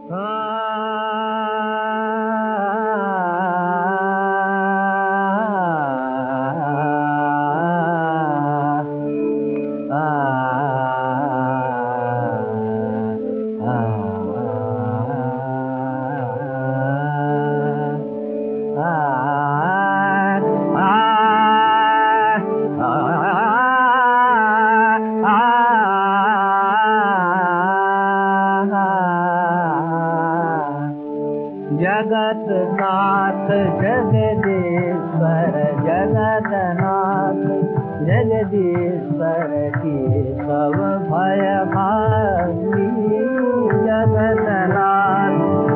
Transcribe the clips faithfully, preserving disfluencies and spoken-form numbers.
जगत नाथ जगदीश्वर जगतनाथ जगदीश्वर की सब भय भागी जगतनाथ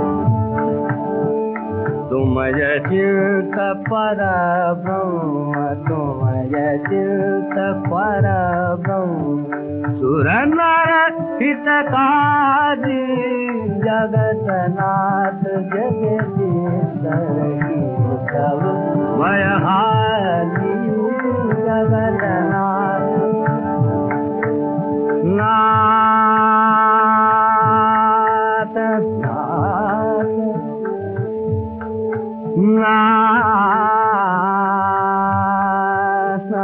तुम चित पर ब्रह्म तुम चित पर ब्रह्म सुर नर हितकारी जगतनाथ जगदीश्वर की सब भयहारी जगतनाथ नाथ नाथ नाथ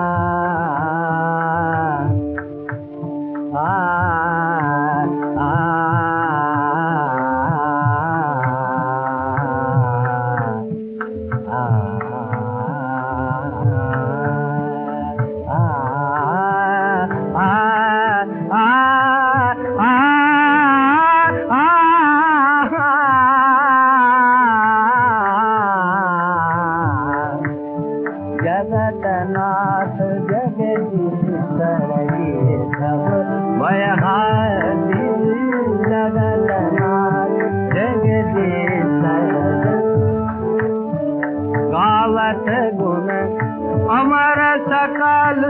जगतनाथ जगदीश्वर की सब भयहारी जगतनाथ जगदीश्वर गावत गुण अमर सकल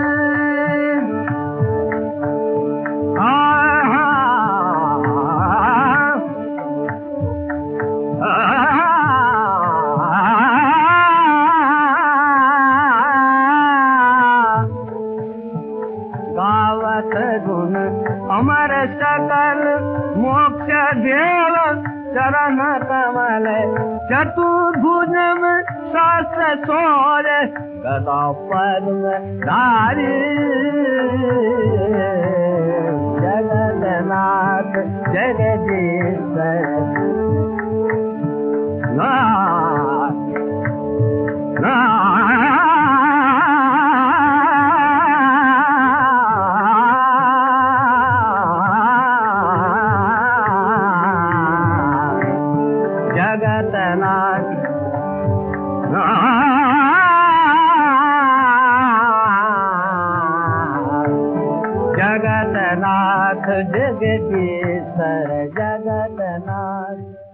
गावत गुण अमर सकल मोक्ष देव चरण कमल चतुर्भुज में सास सोर गदा पद्म धारी जगतनाथ जगदीश्वर नाथ नाथ जगतनाथ जगतनाथ जगदीश्वर जगतनाथ।